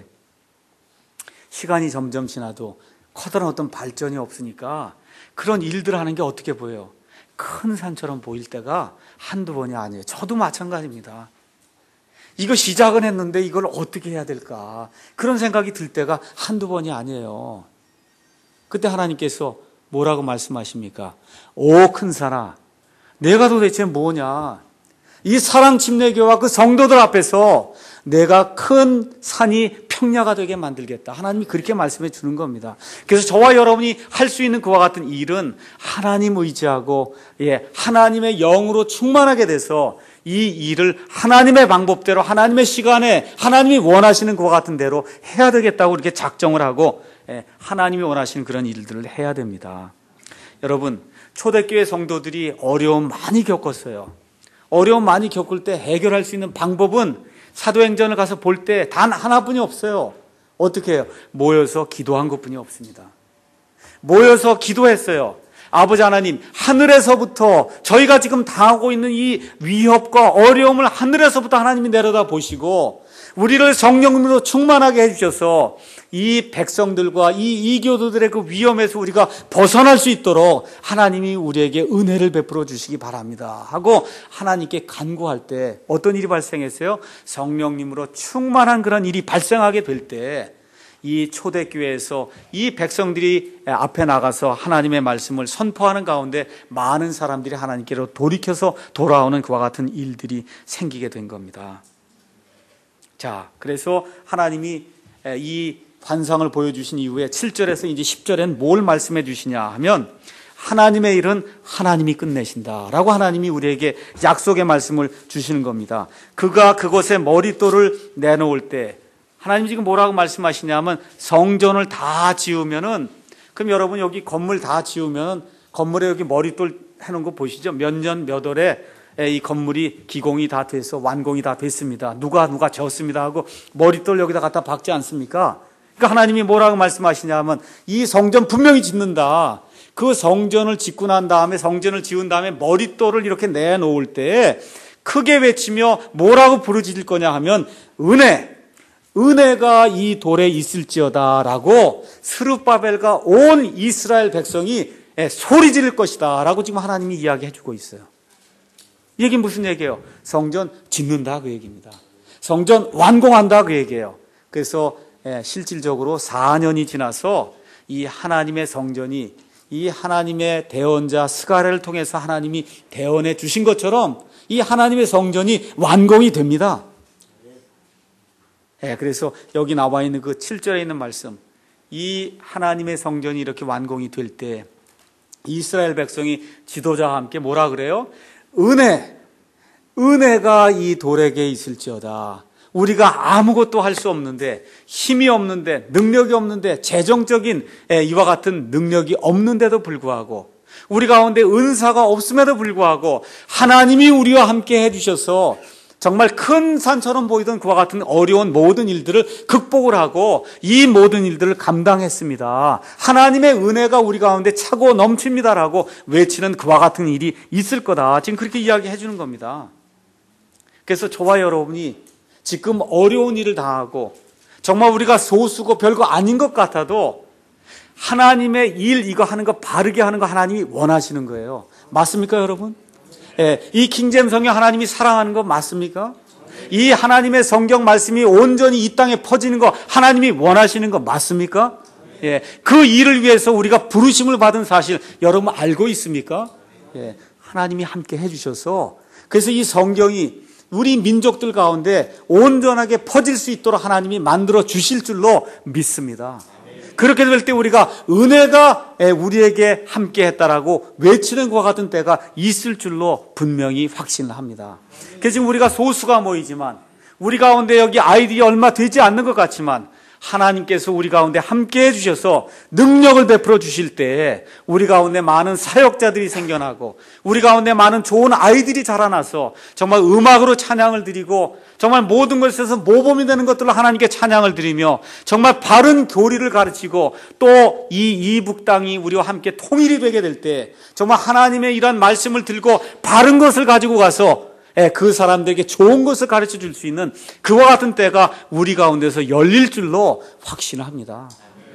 시간이 점점 지나도 커다란 어떤 발전이 없으니까 그런 일들을 하는 게 어떻게 보여요? 큰 산처럼 보일 때가 한두 번이 아니에요. 저도 마찬가지입니다. 이거 시작은 했는데 이걸 어떻게 해야 될까? 그런 생각이 들 때가 한두 번이 아니에요. 그때 하나님께서 뭐라고 말씀하십니까? 오, 큰 산아, 내가 도대체 뭐냐? 이 사랑 침례교와 그 성도들 앞에서 내가 큰 산이 평야가 되게 만들겠다. 하나님이 그렇게 말씀해 주는 겁니다. 그래서 저와 여러분이 할 수 있는 그와 같은 일은 하나님 의지하고 예, 하나님의 영으로 충만하게 돼서 이 일을 하나님의 방법대로 하나님의 시간에 하나님이 원하시는 그와 같은 대로 해야 되겠다고 이렇게 작정을 하고 하나님이 원하시는 그런 일들을 해야 됩니다. 여러분, 초대교회 성도들이 어려움 많이 겪었어요. 어려움 많이 겪을 때 해결할 수 있는 방법은 사도행전을 가서 볼 때 단 하나뿐이 없어요. 어떻게 해요? 모여서 기도한 것뿐이 없습니다. 모여서 기도했어요. 아버지 하나님, 하늘에서부터 저희가 지금 당하고 있는 이 위협과 어려움을 하늘에서부터 하나님이 내려다 보시고 우리를 성령으로 충만하게 해주셔서 이 백성들과 이 이교도들의 그 위험에서 우리가 벗어날 수 있도록 하나님이 우리에게 은혜를 베풀어 주시기 바랍니다 하고 하나님께 간구할 때 어떤 일이 발생했어요? 성령님으로 충만한 그런 일이 발생하게 될 때 이 초대교회에서 이 백성들이 앞에 나가서 하나님의 말씀을 선포하는 가운데 많은 사람들이 하나님께로 돌이켜서 돌아오는 그와 같은 일들이 생기게 된 겁니다. 자, 그래서 하나님이 이 환상을 보여주신 이후에 칠 절에서 이제 십 절엔 뭘 말씀해 주시냐 하면 하나님의 일은 하나님이 끝내신다라고 하나님이 우리에게 약속의 말씀을 주시는 겁니다. 그가 그곳에 머릿돌을 내놓을 때 하나님 지금 뭐라고 말씀하시냐면 성전을 다 지으면은 그럼 여러분 여기 건물 다 지으면 건물에 여기 머릿돌 해놓은 거 보시죠? 몇 년 몇 월에 이 건물이 기공이 다 돼서 완공이 다 됐습니다. 누가 누가 졌습니다 하고 머릿돌 여기다 갖다 박지 않습니까? 그러니까 하나님이 뭐라고 말씀하시냐면 이 성전 분명히 짓는다. 그 성전을 짓고 난 다음에 성전을 지은 다음에 머릿돌을 이렇게 내놓을 때 크게 외치며 뭐라고 부르짖을 거냐 하면 은혜, 은혜가 이 돌에 있을지어다 라고 스룹바벨과 온 이스라엘 백성이 소리 지를 것이다 라고 지금 하나님이 이야기해 주고 있어요. 이 얘기는 무슨 얘기예요? 성전 짓는다 그 얘기입니다. 성전 완공한다 그 얘기예요. 그래서 실질적으로 사 년이 지나서 이 하나님의 성전이 이 하나님의 대언자 스가랴를 통해서 하나님이 대언해 주신 것처럼 이 하나님의 성전이 완공이 됩니다. 예, 그래서 여기 나와 있는 그 칠 절에 있는 말씀, 이 하나님의 성전이 이렇게 완공이 될 때 이스라엘 백성이 지도자와 함께 뭐라 그래요? 은혜, 은혜가 이 돌에게 있을지어다. 우리가 아무것도 할 수 없는데, 힘이 없는데, 능력이 없는데, 재정적인 이와 같은 능력이 없는데도 불구하고 우리 가운데 은사가 없음에도 불구하고 하나님이 우리와 함께 해주셔서 정말 큰 산처럼 보이던 그와 같은 어려운 모든 일들을 극복을 하고 이 모든 일들을 감당했습니다. 하나님의 은혜가 우리 가운데 차고 넘칩니다라고 외치는 그와 같은 일이 있을 거다. 지금 그렇게 이야기해 주는 겁니다. 그래서 저와 여러분이 지금 어려운 일을 당하고 정말 우리가 소수고 별거 아닌 것 같아도 하나님의 일 이거 하는 거 바르게 하는 거 하나님이 원하시는 거예요. 맞습니까 여러분? 예, 이 킹제임스 성경 하나님이 사랑하는 거 맞습니까? 이 하나님의 성경 말씀이 온전히 이 땅에 퍼지는 거 하나님이 원하시는 거 맞습니까? 예, 그 일을 위해서 우리가 부르심을 받은 사실 여러분 알고 있습니까? 예, 하나님이 함께 해주셔서 그래서 이 성경이 우리 민족들 가운데 온전하게 퍼질 수 있도록 하나님이 만들어 주실 줄로 믿습니다. 그렇게 될 때 우리가 은혜가 우리에게 함께 했다라고 외치는 것과 같은 때가 있을 줄로 분명히 확신을 합니다. 그래서 지금 우리가 소수가 모이지만 우리 가운데 여기 아이들이 얼마 되지 않는 것 같지만 하나님께서 우리 가운데 함께 해주셔서 능력을 베풀어 주실 때 우리 가운데 많은 사역자들이 생겨나고 우리 가운데 많은 좋은 아이들이 자라나서 정말 음악으로 찬양을 드리고 정말 모든 것에서 모범이 되는 것들로 하나님께 찬양을 드리며 정말 바른 교리를 가르치고 또 이 이북 땅이 우리와 함께 통일이 되게 될 때 정말 하나님의 이러한 말씀을 들고 바른 것을 가지고 가서 그 사람들에게 좋은 것을 가르쳐 줄 수 있는 그와 같은 때가 우리 가운데서 열릴 줄로 확신을 합니다.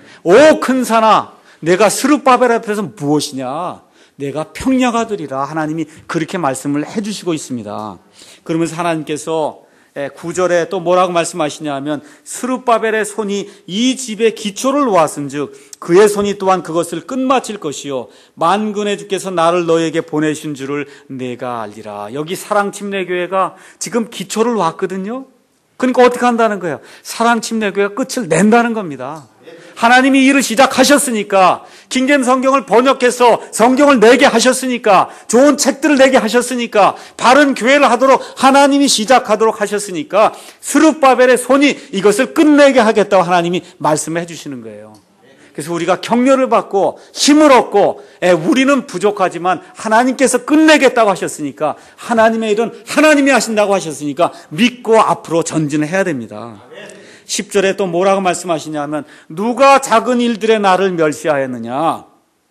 오 큰 산아 내가 스룹바벨 앞에서 무엇이냐 내가 평야가 되리라 하나님이 그렇게 말씀을 해주시고 있습니다. 그러면서 하나님께서 구 절에 또 뭐라고 말씀하시냐 하면 스룹바벨의 손이 이 집의 기초를 놓았은즉 그의 손이 또한 그것을 끝마칠 것이요 만군의 주께서 나를 너에게 보내신 줄을 내가 알리라. 여기 사랑침례교회가 지금 기초를 놓았거든요. 그러니까 어떻게 한다는 거예요? 사랑침례교회가 끝을 낸다는 겁니다. 하나님이 일을 시작하셨으니까 킹제임스 성경을 번역해서 성경을 내게 하셨으니까 좋은 책들을 내게 하셨으니까 바른 교회를 하도록 하나님이 시작하도록 하셨으니까 스룹바벨의 손이 이것을 끝내게 하겠다고 하나님이 말씀해 주시는 거예요. 그래서 우리가 격려를 받고 힘을 얻고 우리는 부족하지만 하나님께서 끝내겠다고 하셨으니까 하나님의 일은 하나님이 하신다고 하셨으니까 믿고 앞으로 전진을 해야 됩니다. 십 절에 또 뭐라고 말씀하시냐면 누가 작은 일들의 나를 멸시하였느냐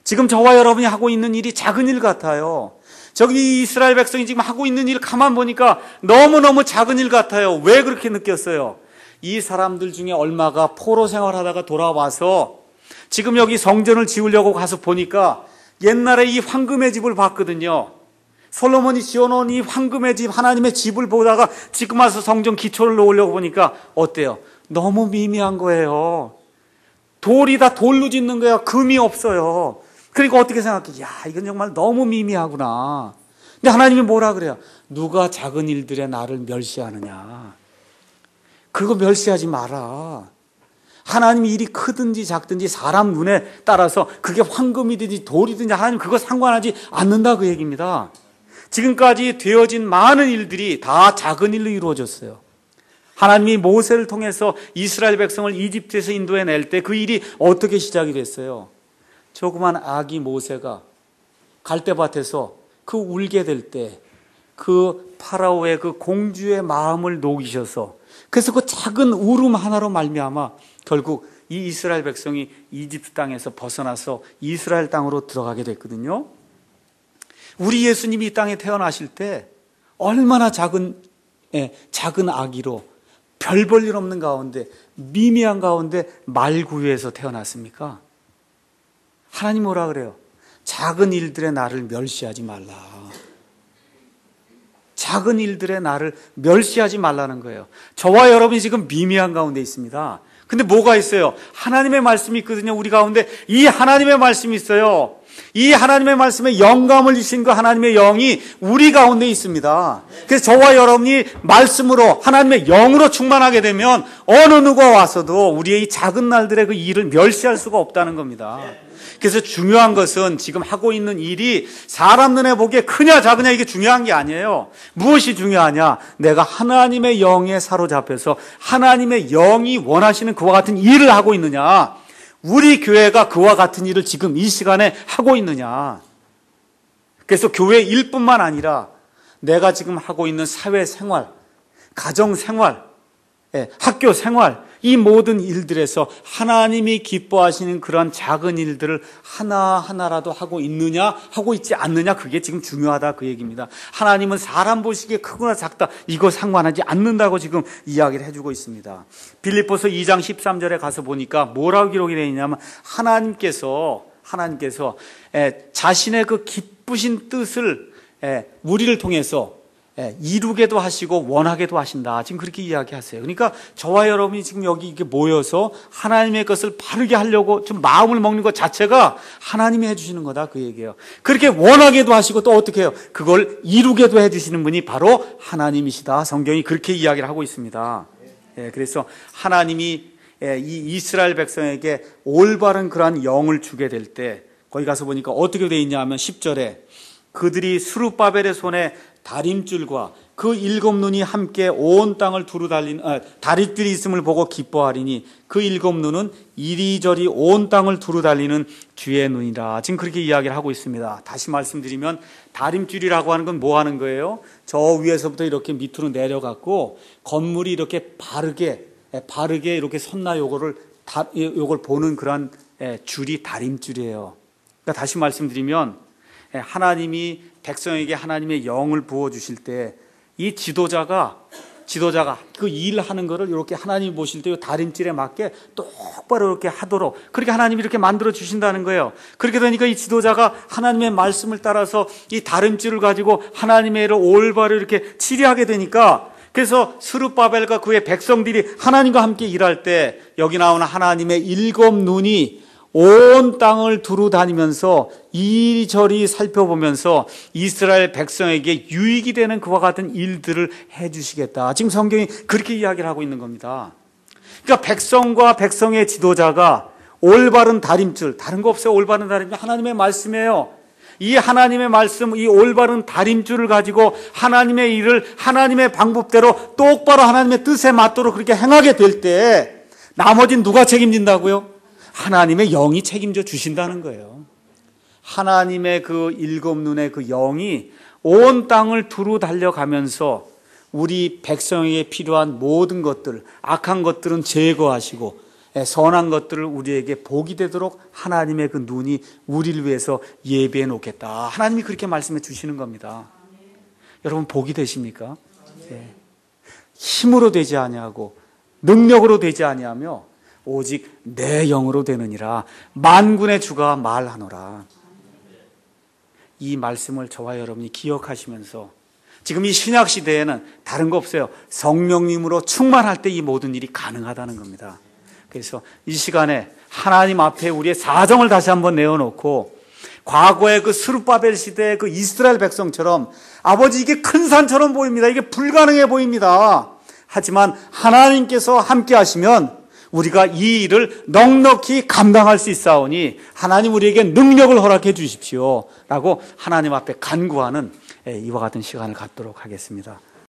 지금 저와 여러분이 하고 있는 일이 작은 일 같아요. 저기 이스라엘 백성이 지금 하고 있는 일 가만 보니까 너무너무 작은 일 같아요. 왜 그렇게 느꼈어요? 이 사람들 중에 얼마가 포로 생활하다가 돌아와서 지금 여기 성전을 지으려고 가서 보니까 옛날에 이 황금의 집을 봤거든요. 솔로몬이 지어놓은 이 황금의 집, 하나님의 집을 보다가 지금 와서 성전 기초를 놓으려고 보니까 어때요? 너무 미미한 거예요. 돌이 다 돌로 짓는 거야. 금이 없어요. 그러니까 어떻게 생각해? 야, 이건 정말 너무 미미하구나. 근데 하나님이 뭐라 그래요? 누가 작은 일들에 나를 멸시하느냐. 그거 멸시하지 마라. 하나님이 일이 크든지 작든지 사람 눈에 따라서 그게 황금이든지 돌이든지 하나님 그거 상관하지 않는다 그 얘기입니다. 지금까지 되어진 많은 일들이 다 작은 일로 이루어졌어요. 하나님이 모세를 통해서 이스라엘 백성을 이집트에서 인도해낼 때 그 일이 어떻게 시작이 됐어요? 조그만 아기 모세가 갈대밭에서 그 울게 될 때 그 파라오의 그 공주의 마음을 녹이셔서 그래서 그 작은 울음 하나로 말미암아 결국 이 이스라엘 백성이 이집트 땅에서 벗어나서 이스라엘 땅으로 들어가게 됐거든요. 우리 예수님이 이 땅에 태어나실 때 얼마나 작은 예, 작은 아기로 별 볼 일 없는 가운데 미미한 가운데 말구유에서 태어났습니까? 하나님 뭐라 그래요? 작은 일들에 나를 멸시하지 말라. 작은 일들에 나를 멸시하지 말라는 거예요. 저와 여러분이 지금 미미한 가운데 있습니다. 근데 뭐가 있어요? 하나님의 말씀이 있거든요. 우리 가운데 이 하나님의 말씀이 있어요. 이 하나님의 말씀에 영감을 주신 그 하나님의 영이 우리 가운데 있습니다. 그래서 저와 여러분이 말씀으로 하나님의 영으로 충만하게 되면 어느 누가 와서도 우리의 이 작은 날들의 그 일을 멸시할 수가 없다는 겁니다. 그래서 중요한 것은 지금 하고 있는 일이 사람 눈에 보기에 크냐 작으냐 이게 중요한 게 아니에요. 무엇이 중요하냐? 내가 하나님의 영에 사로잡혀서 하나님의 영이 원하시는 그와 같은 일을 하고 있느냐? 우리 교회가 그와 같은 일을 지금 이 시간에 하고 있느냐? 그래서 교회 일뿐만 아니라 내가 지금 하고 있는 사회생활, 가정생활, 학교 생활, 이 모든 일들에서 하나님이 기뻐하시는 그런 작은 일들을 하나하나라도 하고 있느냐 하고 있지 않느냐 그게 지금 중요하다 그 얘기입니다. 하나님은 사람 보시기에 크거나 작다 이거 상관하지 않는다고 지금 이야기를 해주고 있습니다. 빌립보서 이 장 십삼 절에 가서 보니까 뭐라고 기록이 되어 있냐면 하나님께서 하나님께서 자신의 그 기쁘신 뜻을 우리를 통해서 예, 이루게도 하시고 원하게도 하신다. 지금 그렇게 이야기하세요. 그러니까 저와 여러분이 지금 여기 이렇게 모여서 하나님의 것을 바르게 하려고 좀 마음을 먹는 것 자체가 하나님이 해주시는 거다 그 얘기예요. 그렇게 원하게도 하시고 또 어떻게 해요? 그걸 이루게도 해주시는 분이 바로 하나님이시다. 성경이 그렇게 이야기를 하고 있습니다. 예, 그래서 하나님이 예, 이 이스라엘 백성에게 올바른 그러한 영을 주게 될 때 거기 가서 보니까 어떻게 되어 있냐 하면 십 절에 그들이 스룹바벨의 손에 다림줄과 그 일곱 눈이 함께 온 땅을 두루 달린 아, 다리줄이 있음을 보고 기뻐하리니 그 일곱 눈은 이리저리 온 땅을 두루 달리는 주의 눈이라. 지금 그렇게 이야기를 하고 있습니다. 다시 말씀드리면 다림줄이라고 하는 건 뭐 하는 거예요? 저 위에서부터 이렇게 밑으로 내려갔고 건물이 이렇게 바르게 바르게 이렇게 섰나 요거를 다, 요걸 보는 그런 줄이 다림줄이에요. 그러니까 다시 말씀드리면 하나님이 백성에게 하나님의 영을 부어주실 때 이 지도자가 지도자가 그 일하는 거를 이렇게 하나님이 보실 때 다림질에 맞게 똑바로 이렇게 하도록 그렇게 하나님이 이렇게 만들어 주신다는 거예요. 그렇게 되니까 이 지도자가 하나님의 말씀을 따라서 이 다림질을 가지고 하나님의 일을 올바로 이렇게 치리하게 되니까 그래서 스룹바벨과 그의 백성들이 하나님과 함께 일할 때 여기 나오는 하나님의 일곱 눈이 온 땅을 두루 다니면서 이리저리 살펴보면서 이스라엘 백성에게 유익이 되는 그와 같은 일들을 해주시겠다. 지금 성경이 그렇게 이야기를 하고 있는 겁니다. 그러니까 백성과 백성의 지도자가 올바른 다림줄, 다른 거 없어요. 올바른 다림줄 하나님의 말씀이에요. 이 하나님의 말씀, 이 올바른 다림줄을 가지고 하나님의 일을 하나님의 방법대로 똑바로 하나님의 뜻에 맞도록 그렇게 행하게 될 때 나머지는 누가 책임진다고요? 하나님의 영이 책임져 주신다는 거예요. 하나님의 그 일곱 눈의 그 영이 온 땅을 두루 달려가면서 우리 백성에게 필요한 모든 것들, 악한 것들은 제거하시고 선한 것들을 우리에게 복이 되도록 하나님의 그 눈이 우리를 위해서 예비해 놓겠다. 하나님이 그렇게 말씀해 주시는 겁니다. 여러분 복이 되십니까? 네. 힘으로 되지 아니하고 능력으로 되지 아니하며 오직 내 영으로 되느니라 만군의 주가 말하노라. 이 말씀을 저와 여러분이 기억하시면서 지금 이 신약 시대에는 다른 거 없어요. 성령님으로 충만할 때 이 모든 일이 가능하다는 겁니다. 그래서 이 시간에 하나님 앞에 우리의 사정을 다시 한번 내어놓고 과거의 그 스룹바벨 시대의 그 이스라엘 백성처럼 아버지 이게 큰 산처럼 보입니다. 이게 불가능해 보입니다. 하지만 하나님께서 함께 하시면 우리가 이 일을 넉넉히 감당할 수 있사오니 하나님 우리에게 능력을 허락해 주십시오 라고 하나님 앞에 간구하는 이와 같은 시간을 갖도록 하겠습니다.